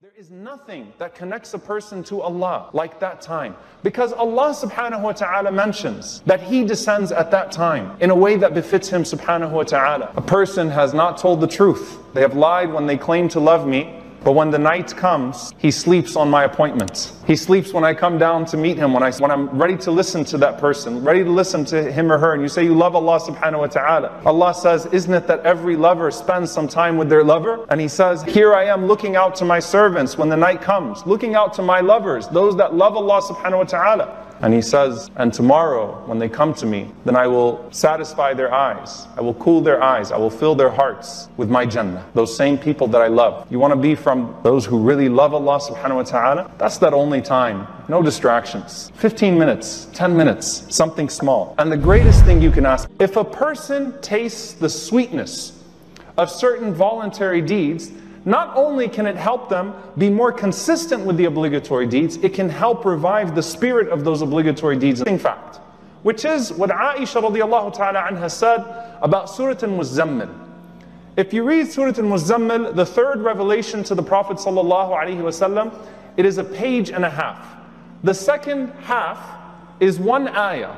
There is nothing that connects a person to Allah like that time. Because Allah subhanahu wa ta'ala mentions that He descends at that time in a way that befits Him subhanahu wa ta'ala. A person has not told the truth. They have lied when they claim to love me. But when the night comes, he sleeps on my appointment. He sleeps when I come down to meet him, when I'm ready to listen to that person, ready to listen to him or her. And you say you love Allah subhanahu wa ta'ala. Allah says, isn't it that every lover spends some time with their lover? And He says, here I am looking out to my servants when the night comes, looking out to my lovers, those that love Allah subhanahu wa ta'ala. And He says, and tomorrow when they come to me, then I will satisfy their eyes. I will cool their eyes. I will fill their hearts with my Jannah. Those same people that I love. You want to be from those who really love Allah subhanahu wa ta'ala? That's that only time. No distractions. 15 minutes, 10 minutes, something small. And the greatest thing you can ask, if a person tastes the sweetness of certain voluntary deeds, not only can it help them be more consistent with the obligatory deeds, it can help revive the spirit of those obligatory deeds. In fact, which is what Aisha radiallahu ta'ala anha said about Surah Al-Muzammil. If you read Surah Al-Muzammil, the third revelation to the Prophet sallallahu alaihi wasallam, it is a page and a half. The second half is one ayah.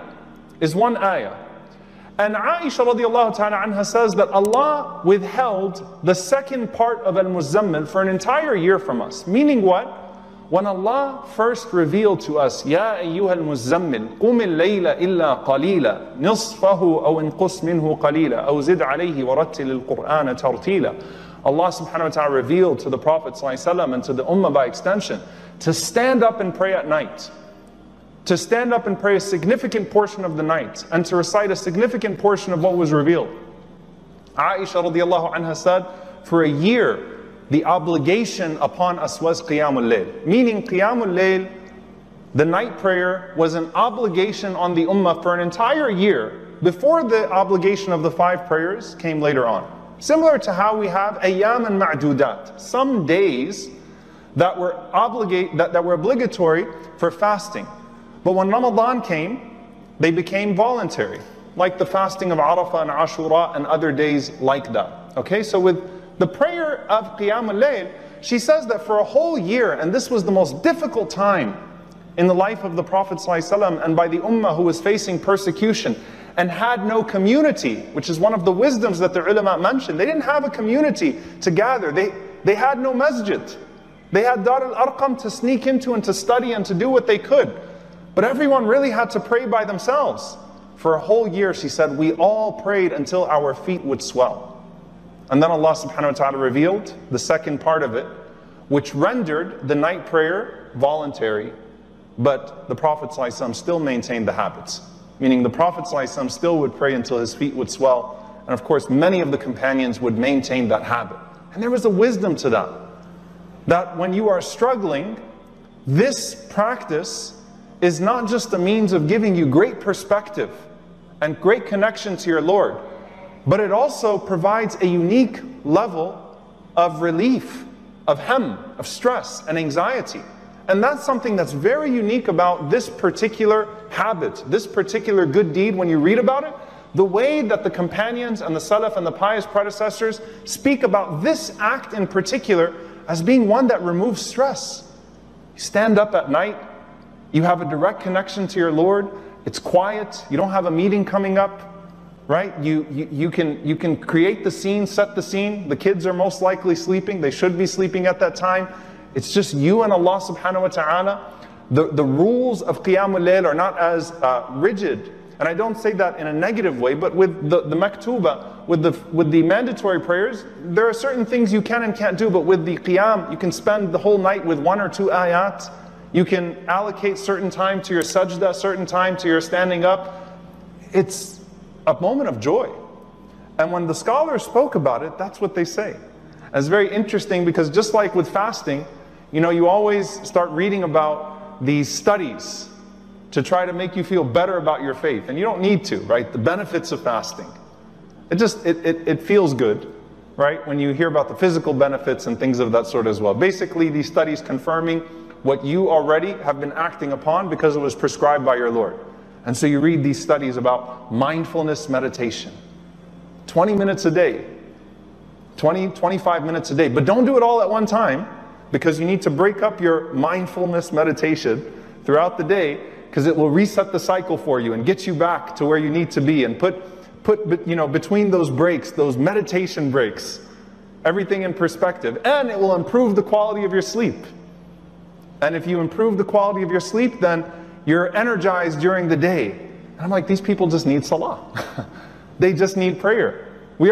And Aisha radiallahu ta'ala anha says that Allah withheld the second part of Al-Muzammil for an entire year from us. Meaning what? When Allah first revealed to us, Ya ayyuha al-Muzammil, qum al-layla illa qalila, nisfahu aw inqus minhu qalila, aw zid alayhi wa rattil al-Qur'ana tartila. Allah subhanahu wa ta'ala revealed to the Prophet sallallahu alaihi wasallam and to the Ummah by extension to stand up and pray at night. To stand up and pray a significant portion of the night and to recite a significant portion of what was revealed. Aisha radiallahu anha said, for a year, the obligation upon us was Qiyamul Layl. Meaning Qiyamul Layl, the night prayer, was an obligation on the Ummah for an entire year before the obligation of the 5 prayers came later on. Similar to how we have Ayyam and Ma'dudat, some days that were obligatory for fasting. But when Ramadan came, they became voluntary, like the fasting of Arafah and Ashura and other days like that. Okay, so with the prayer of Qiyam al-Layl, she says that for a whole year, and this was the most difficult time in the life of the Prophet ﷺ and by the Ummah who was facing persecution and had no community, which is one of the wisdoms that the ulama mentioned. They didn't have a community to gather. They had no masjid. They had Dar al-Arqam to sneak into and to study and to do what they could. But everyone really had to pray by themselves. For a whole year, she said, we all prayed until our feet would swell. And then Allah subhanahu wa ta'ala revealed the second part of it, which rendered the night prayer voluntary, but the Prophet ﷺ still maintained the habits. Meaning the Prophet ﷺ still would pray until his feet would swell. And of course, many of the companions would maintain that habit. And there was a wisdom to that. That when you are struggling, this practice is not just a means of giving you great perspective and great connection to your Lord, but it also provides a unique level of relief, of of stress and anxiety. And that's something that's very unique about this particular habit, this particular good deed. When you read about it, the way that the companions and the Salaf and the pious predecessors speak about this act in particular as being one that removes stress. You stand up at night, you have a direct connection to your Lord. It's quiet. You don't have a meeting coming up, right? You can create the scene, set the scene. The kids are most likely sleeping. They should be sleeping at that time. It's just you and Allah subhanahu wa ta'ala. The rules of Qiyamul Layl are not as rigid. And I don't say that in a negative way, but with the maktuba, with the mandatory prayers, there are certain things you can and can't do. But with the Qiyam, you can spend the whole night with 1 or 2 ayat. You can allocate certain time to your sajda, certain time to your standing up. It's a moment of joy. And when the scholars spoke about it, that's what they say. And it's very interesting because just like with fasting, you always start reading about these studies to try to make you feel better about your faith. And you don't need to, right? The benefits of fasting. It feels good, right? When you hear about the physical benefits and things of that sort as well. Basically, these studies confirming what you already have been acting upon because it was prescribed by your Lord. And so you read these studies about mindfulness meditation. 20 minutes a day. 20, 25 minutes a day. But don't do it all at one time. because you need to break up your mindfulness meditation throughout the day, because it will reset the cycle for you and get you back to where you need to be, and put between those breaks, those meditation breaks, everything in perspective. And it will improve the quality of your sleep. And if you improve the quality of your sleep, then you're energized during the day. And I'm like, these people just need salah. They just need prayer.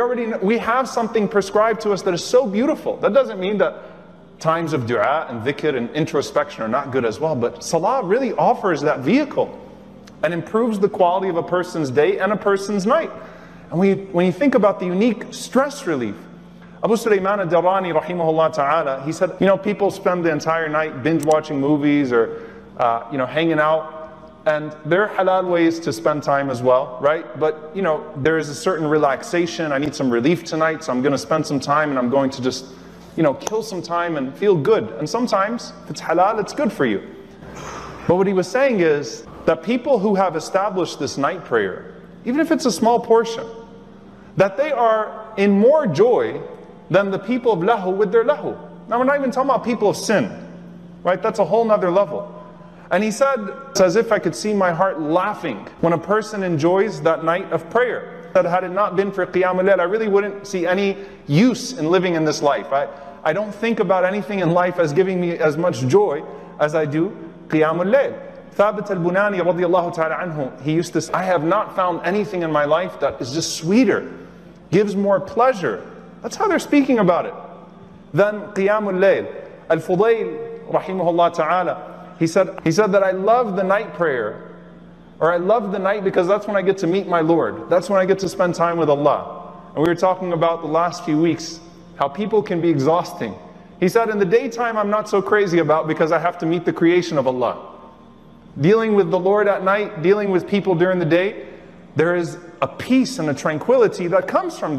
We have something prescribed to us that is so beautiful. That doesn't mean that times of dua and dhikr and introspection are not good as well, but salah really offers that vehicle and improves the quality of a person's day and a person's night. And when you think about the unique stress relief, Abu Sulaiman al-Darani rahimahullah ta'ala, he said, people spend the entire night binge watching movies or hanging out, and there are halal ways to spend time as well, right? But there is a certain relaxation. I need some relief tonight, so I'm going to spend some time and I'm going to just kill some time and feel good. And sometimes, if it's halal, it's good for you. But what he was saying is that people who have established this night prayer, even if it's a small portion, that they are in more joy than the people of lahu with their lahu. Now we're not even talking about people of sin, right? That's a whole nother level. And he said, it's as if I could see my heart laughing when a person enjoys that night of prayer. That had it not been for Qiyamul Layl, I really wouldn't see any use in living in this life. I don't think about anything in life as giving me as much joy as I do Qiyamul Layl. Thabit al-Bunani radiyallahu ta'ala anhu, he used to say, I have not found anything in my life that is just sweeter, gives more pleasure. That's how they're speaking about it. Then Qiyamul Layl. Al-Fudayl rahimahullah ta'ala, he said that I love the night prayer, or I love the night because that's when I get to meet my Lord. That's when I get to spend time with Allah. And we were talking about the last few weeks, how people can be exhausting. He said, in the daytime I'm not so crazy about because I have to meet the creation of Allah. Dealing with the Lord at night, dealing with people during the day, there is a peace and a tranquility that comes from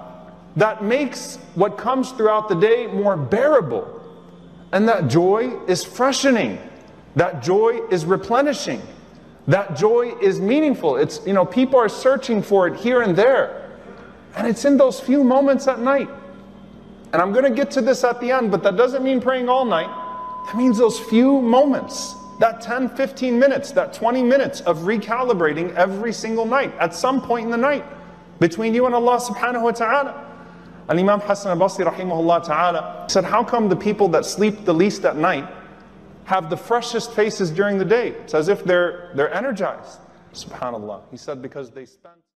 that makes what comes throughout the day more bearable. And that joy is freshening. That joy is replenishing. That joy is meaningful. It's, people are searching for it here and there. And it's in those few moments at night. And I'm going to get to this at the end, but that doesn't mean praying all night. That means those few moments, that 10, 15 minutes, that 20 minutes of recalibrating every single night, at some point in the night, between you and Allah subhanahu wa ta'ala. And Imam Hassan al-Basri rahimahullah ta'ala said, how come the people that sleep the least at night have the freshest faces during the day? It's as if they're energized. SubhanAllah. He said, because they spent